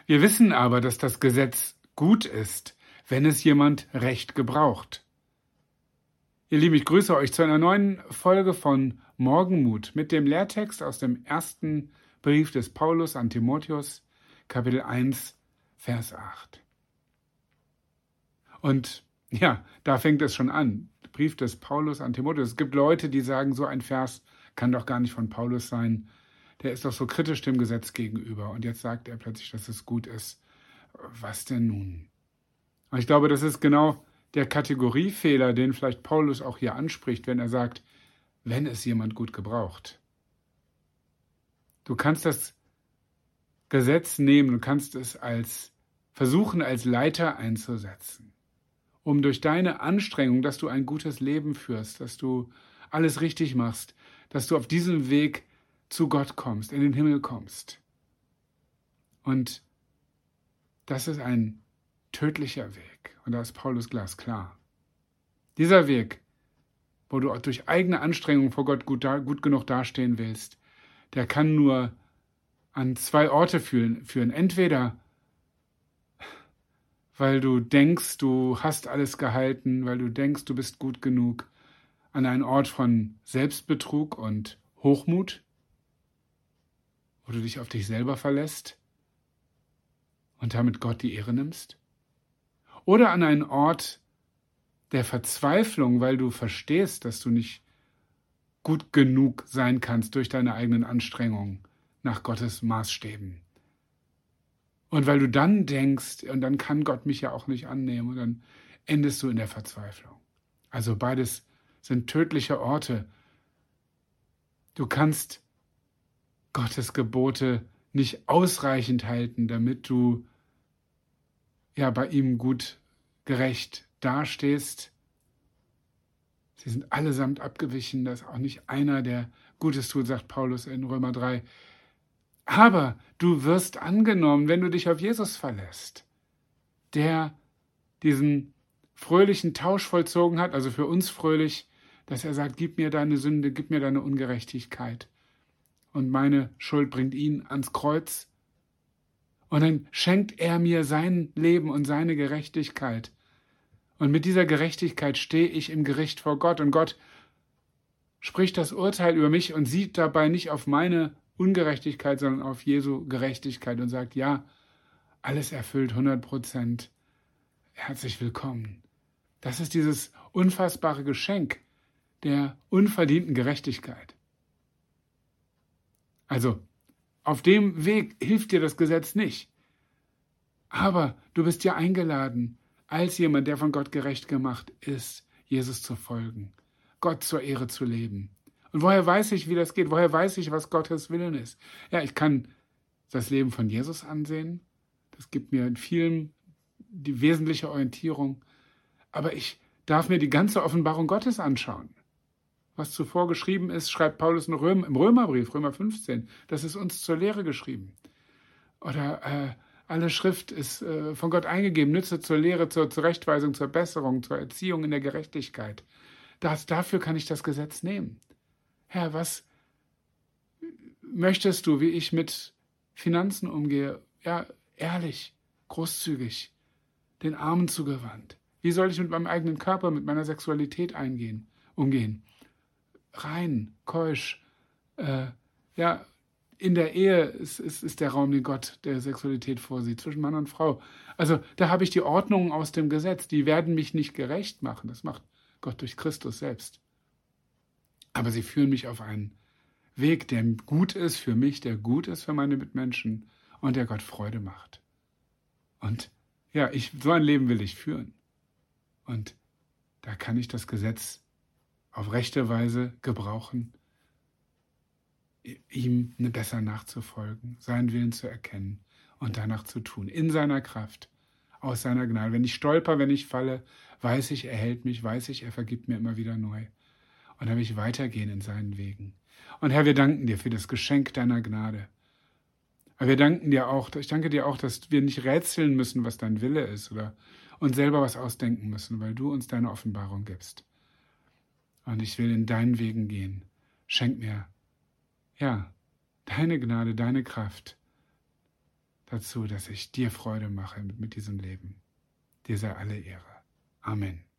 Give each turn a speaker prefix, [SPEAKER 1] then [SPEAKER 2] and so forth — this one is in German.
[SPEAKER 1] Wir wissen aber, dass das Gesetz gut ist, wenn es jemand recht gebraucht. Ihr Lieben, ich grüße euch zu einer neuen Folge von Morgenmut mit dem Lehrtext aus dem ersten Brief des Paulus an Timotheus, Kapitel 1, Vers 8. Und ja, da fängt es schon an. Brief des Paulus an Timotheus. Es gibt Leute, die sagen, so ein Vers kann doch gar nicht von Paulus sein. Der ist doch so kritisch dem Gesetz gegenüber. Und jetzt sagt er plötzlich, dass es gut ist. Was denn nun? Und ich glaube, das ist genau der Kategoriefehler, den vielleicht Paulus auch hier anspricht, wenn er sagt, wenn es jemand gut gebraucht. Du kannst das Gesetz nehmen, du kannst es versuchen als Leiter einzusetzen, um durch deine Anstrengung, dass du ein gutes Leben führst, dass du alles richtig machst, dass du auf diesem Weg zu Gott kommst, in den Himmel kommst. Und das ist ein tödlicher Weg. Und da ist Paulus glasklar. Dieser Weg, wo du durch eigene Anstrengung vor Gott gut genug dastehen willst, der kann nur an zwei Orte führen. Entweder, weil du denkst, du hast alles gehalten, weil du denkst, du bist gut genug, an einen Ort von Selbstbetrug und Hochmut, wo du dich auf dich selber verlässt und damit Gott die Ehre nimmst. Oder an einen Ort der Verzweiflung, weil du verstehst, dass du nicht gut genug sein kannst durch deine eigenen Anstrengungen nach Gottes Maßstäben. Und weil du dann denkst, und dann kann Gott mich ja auch nicht annehmen, und dann endest du in der Verzweiflung. Also beides sind tödliche Orte. Du kannst Gottes Gebote nicht ausreichend halten, damit du bei ihm gut gerecht dastehst. Sie sind allesamt abgewichen, da ist auch nicht einer, der Gutes tut, sagt Paulus in Römer 3. Aber du wirst angenommen, wenn du dich auf Jesus verlässt, der diesen fröhlichen Tausch vollzogen hat, also für uns fröhlich, dass er sagt, gib mir deine Sünde, gib mir deine Ungerechtigkeit. Und meine Schuld bringt ihn ans Kreuz. Und dann schenkt er mir sein Leben und seine Gerechtigkeit. Und mit dieser Gerechtigkeit stehe ich im Gericht vor Gott. Und Gott spricht das Urteil über mich und sieht dabei nicht auf meine Ungerechtigkeit, sondern auf Jesu Gerechtigkeit und sagt, ja, alles erfüllt, 100%. Herzlich willkommen. Das ist dieses unfassbare Geschenk der unverdienten Gerechtigkeit. Also, auf dem Weg hilft dir das Gesetz nicht. Aber du bist ja eingeladen, als jemand, der von Gott gerecht gemacht ist, Jesus zu folgen, Gott zur Ehre zu leben. Und woher weiß ich, wie das geht? Woher weiß ich, was Gottes Willen ist? Ja, ich kann das Leben von Jesus ansehen. Das gibt mir in vielem die wesentliche Orientierung. Aber ich darf mir die ganze Offenbarung Gottes anschauen. Was zuvor geschrieben ist, schreibt Paulus im Römerbrief, Römer 15. Das ist uns zur Lehre geschrieben. Oder alle Schrift ist von Gott eingegeben, nütze zur Lehre, zur Zurechtweisung, zur Besserung, zur Erziehung in der Gerechtigkeit. Dafür kann ich das Gesetz nehmen. Herr, was möchtest du, wie ich mit Finanzen umgehe? Ja, ehrlich, großzügig, den Armen zugewandt. Wie soll ich mit meinem eigenen Körper, mit meiner Sexualität umgehen? Rein, keusch, in der Ehe ist der Raum, den Gott der Sexualität vorsieht, zwischen Mann und Frau. Also da habe ich die Ordnungen aus dem Gesetz, die werden mich nicht gerecht machen, das macht Gott durch Christus selbst. Aber sie führen mich auf einen Weg, der gut ist für mich, der gut ist für meine Mitmenschen und der Gott Freude macht. Und ja, so ein Leben will ich führen. Und da kann ich das Gesetz auf rechte Weise gebrauchen, ihm besser nachzufolgen, seinen Willen zu erkennen und danach zu tun, in seiner Kraft, aus seiner Gnade. Wenn ich stolper, wenn ich falle, weiß ich, er hält mich, weiß ich, er vergibt mir immer wieder neu. Und dann will ich weitergehen in seinen Wegen. Und Herr, wir danken dir für das Geschenk deiner Gnade. Aber ich danke dir auch, dass wir nicht rätseln müssen, was dein Wille ist oder uns selber was ausdenken müssen, weil du uns deine Offenbarung gibst. Und ich will in deinen Wegen gehen. Schenk mir, deine Gnade, deine Kraft, dazu, dass ich dir Freude mache mit diesem Leben. Dir sei alle Ehre. Amen.